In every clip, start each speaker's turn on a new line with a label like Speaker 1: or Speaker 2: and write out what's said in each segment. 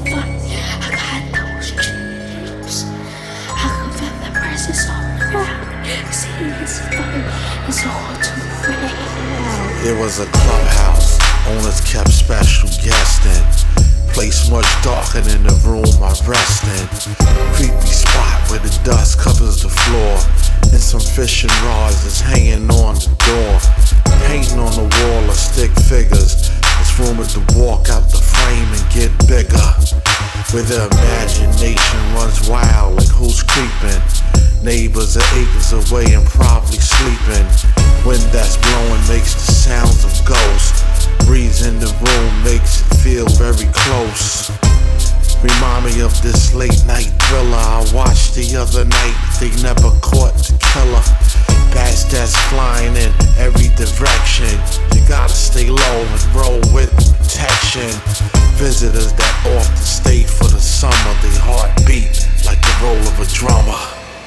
Speaker 1: fun. I got those dreams. I can feel the presence all around. See, it's fun. It's all too real.
Speaker 2: It was a clubhouse. Owners kept special guesting. Place much darker than the room I rest in. Creepy spot where the dust covers the floor, and some fishing rods is hanging on the door. Painting on the wall are stick figures. It's rumored to walk out the frame and get bigger. Where the imagination runs wild like who's creeping. Neighbors are acres away and probably sleeping. Wind that's blowing makes the sounds of ghosts. Breeze in the room makes it feel very close. Remind me of this late night thriller I watched the other night. They never caught the killer. Bats that's flying in every direction. You gotta stay low and roll with protection. Visitors that often stay for the summer. They heart beat like the roll of a drummer.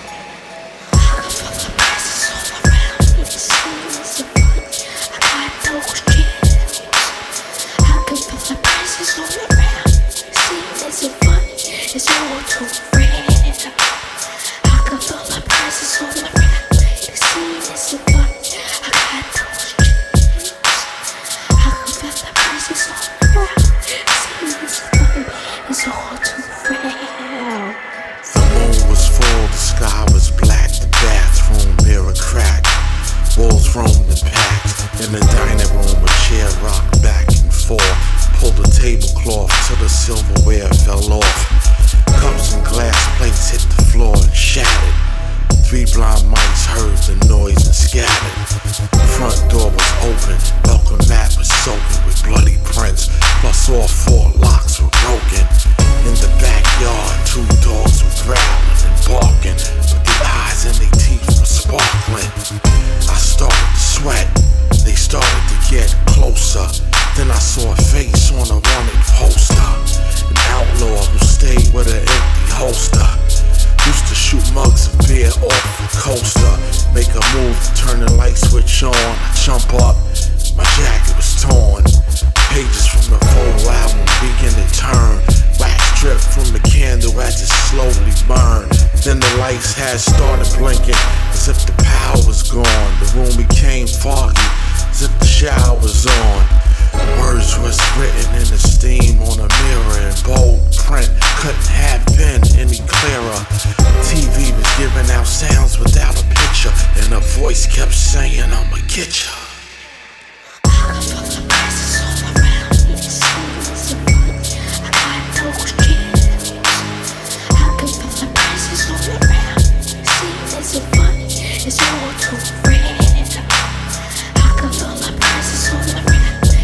Speaker 1: It's all too real. I can feel the presence all around. The scene is so fun. I got those dreams. I can feel the presence all around. The scene is so fun. It's all too real.
Speaker 2: The moon was full, the sky was black. The bathroom mirror cracked. Walls roamed and packed. In the dining room, a chair rocked back and forth. Pulled the tablecloth till the silverware fell off. Cups and glass plates hit the floor and shattered. Three blind mice heard the noise and scattered. The front door was open, welcome mat was soaking with bloody prints, plus all four locks were broken. In the backyard, two dogs were growling and barking, but the eyes and their teeth were sparkling. I started to sweat, they started to get closer. Then I saw a face on a wanted poster. An outlaw who stayed with an empty holster. Used to shoot mugs of beer off the coaster. Make a move to turn the light switch on. I jump up, my jacket was torn. Pages from the photo album begin to turn. Wax drip from the candle as it slowly burned. Then the lights had started blinking as if the power was gone. The room became foggy as if the shower was on. Words was written in the steam on a mirror in bold print. Couldn't have been any clearer. TV was giving out sounds without a picture, and a voice kept saying, I'ma get ya.
Speaker 1: I can feel the presence all around me. The scene is so fun. I got those dreams. I can feel the presence all around me. The scene is so fun. It's all too real. I can feel the presence all around.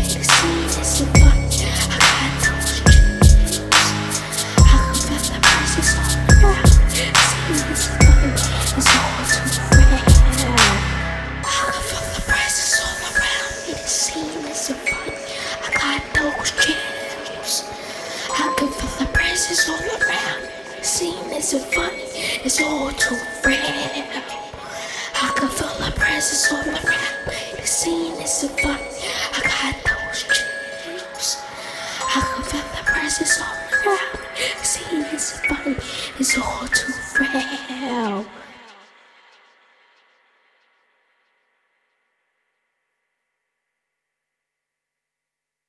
Speaker 1: So fun. I got those dreams. I can feel the presence all around. See, it's fun. It's all too real. I can feel the presence all around me. The scene is so fun. I got those dreams. I can feel the presence all around. The scene is so fun. It's all too real. I can feel the presence all around. The scene is so fun. I got those dreams. I can feel the presence all around. See, it's fun. It's all too real.